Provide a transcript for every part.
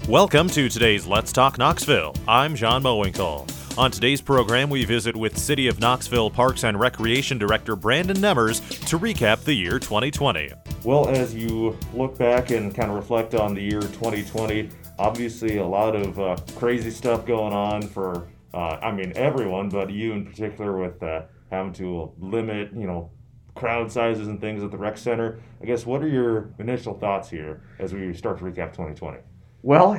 Welcome to today's Let's Talk Knoxville. I'm John Mowinkle. On today's program, we visit with City of Knoxville Parks and Recreation Director Brandon Nemmers to recap the year 2020. Well, as you look back and kind of reflect on the year 2020, obviously a lot of crazy stuff going on for, everyone, but you in particular with having to limit, crowd sizes and things at the rec center. I guess, what are your initial thoughts here as we start to recap 2020? Well,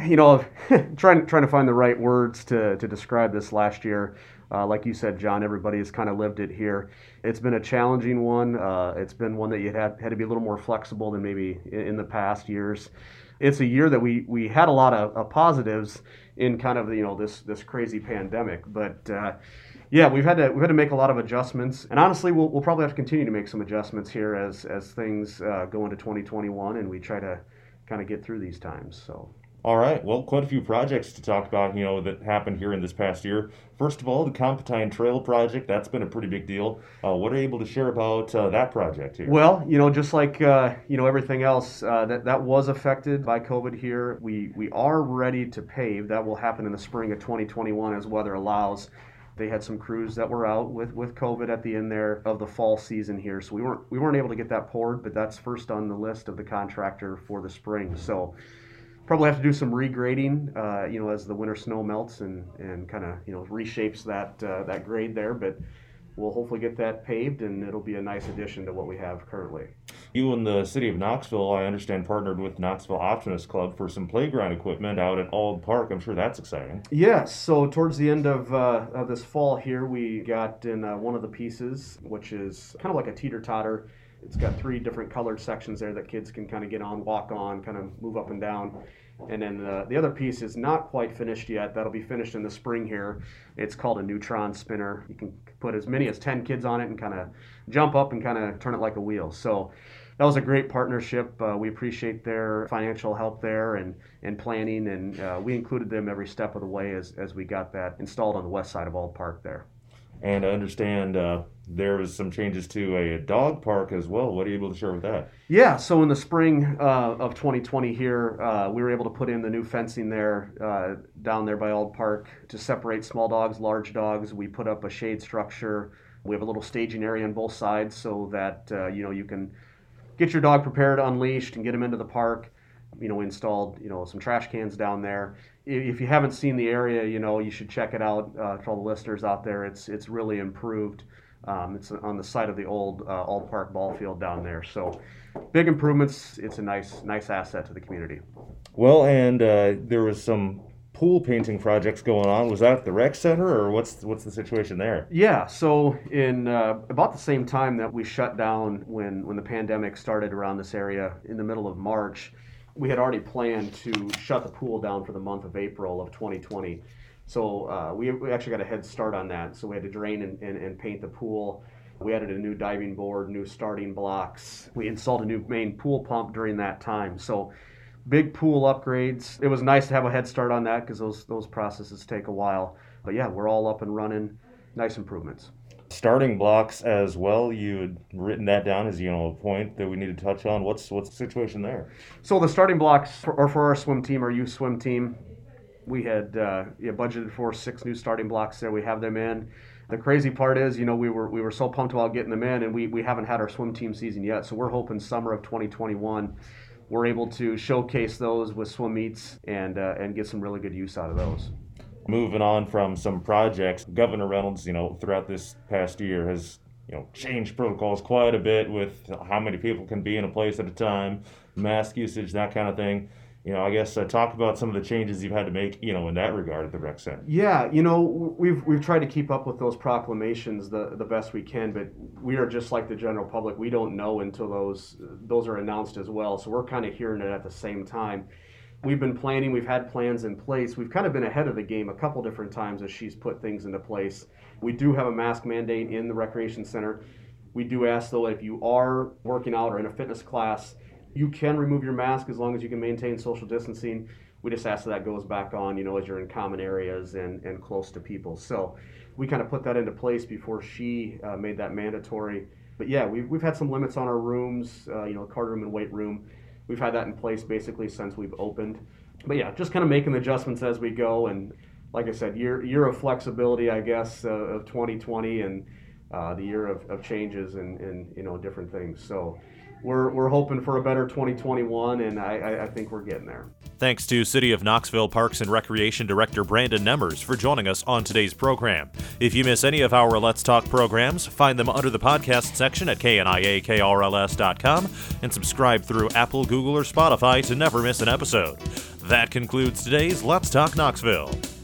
trying to find the right words to describe this last year. Like you said, John, everybody has kind of lived it here. It's been a challenging one. It's been one that you had to be a little more flexible than maybe in the past years. It's a year that we had a lot of positives in kind of this crazy pandemic, but we've had to make a lot of adjustments, and honestly, we'll probably have to continue to make some adjustments here as things go into 2021, and we try to kind of get through these times. So. All right. Well, quite a few projects to talk about, that happened here in this past year. First of all, the Competine Trail project, that's been a pretty big deal. What are you able to share about that project here? Well, just like, everything else, that was affected by COVID here. We are ready to pave. That will happen in the spring of 2021 as weather allows. They had some crews that were out with COVID at the end there of the fall season here. So we weren't able to get that poured, but that's first on the list of the contractor for the spring. So probably have to do some regrading, as the winter snow melts and kind of, reshapes that grade there. But we'll hopefully get that paved, and it'll be a nice addition to what we have currently. You and the City of Knoxville, I understand, partnered with Knoxville Optimist Club for some playground equipment out at Auld Park. I'm sure that's exciting. Yes. So towards the end of this fall here, we got in one of the pieces, which is kind of like a teeter-totter. It's got 3 different colored sections there that kids can kind of get on, walk on, kind of move up and down. And then the other piece is not quite finished yet. That'll be finished in the spring here. It's called a neutron spinner. You can put as many as 10 kids on it and kind of jump up and kind of turn it like a wheel. So that was a great partnership. We appreciate their financial help there and planning, and we included them every step of the way as we got that installed on the west side of Auld Park there. And I understand there was some changes to a dog park as well. What are you able to share with that? Yeah, so in the spring of 2020 here, we were able to put in the new fencing there down there by Auld Park to separate small dogs, large dogs. We put up a shade structure. We have a little staging area on both sides so that you can get your dog prepared, unleashed, and get him into the park. We installed some trash cans down there. If you haven't seen the area, you should check it out. For all the listeners out there, it's really improved. It's on the site of the old Auld Park ball field down there. So big improvements. It's a nice asset to the community. Well, and there was some pool painting projects going on. Was that at the rec center, or what's the situation there? Yeah, so in about the same time that we shut down when the pandemic started around this area in the middle of March, we had already planned to shut the pool down for the month of April of 2020. So we actually got a head start on that. So we had to drain and paint the pool. We added a new diving board, new starting blocks. We installed a new main pool pump during that time. So big pool upgrades. It was nice to have a head start on that because those processes take a while. But yeah, we're all up and running. Nice improvements. Starting blocks as well. You had written that down as a point that we need to touch on. What's the situation there? So the starting blocks for our swim team, our youth swim team, we had budgeted for 6 new starting blocks there. We have them in. The crazy part is, we were so pumped about getting them in, and we haven't had our swim team season yet. So we're hoping summer of 2021 we're able to showcase those with swim meets and get some really good use out of those. Moving on from some projects, Governor Reynolds, throughout this past year has, changed protocols quite a bit with how many people can be in a place at a time, mask usage, that kind of thing. I guess talk about some of the changes you've had to make, in that regard at the rec center. Yeah, we've tried to keep up with those proclamations the best we can, but we are just like the general public. We don't know until those are announced as well. So we're kind of hearing it at the same time. We've been planning, we've had plans in place. We've kind of been ahead of the game a couple different times as she's put things into place. We do have a mask mandate in the recreation center. We do ask, though, if you are working out or in a fitness class, you can remove your mask as long as you can maintain social distancing. We just ask that goes back on, as you're in common areas and close to people. So we kind of put that into place before she made that mandatory. But yeah, we've had some limits on our rooms, card room and weight room. we've had that in place basically since we've opened. But yeah, just kind of making the adjustments as we go. And like I said, year of flexibility, I guess, of 2020 and the year of changes and different things. So we're hoping for a better 2021, and I think we're getting there. Thanks to City of Knoxville Parks and Recreation Director Brandon Nemmers for joining us on today's program. If you miss any of our Let's Talk programs, find them under the podcast section at kniakrls.com and subscribe through Apple, Google, or Spotify to never miss an episode. That concludes today's Let's Talk Knoxville.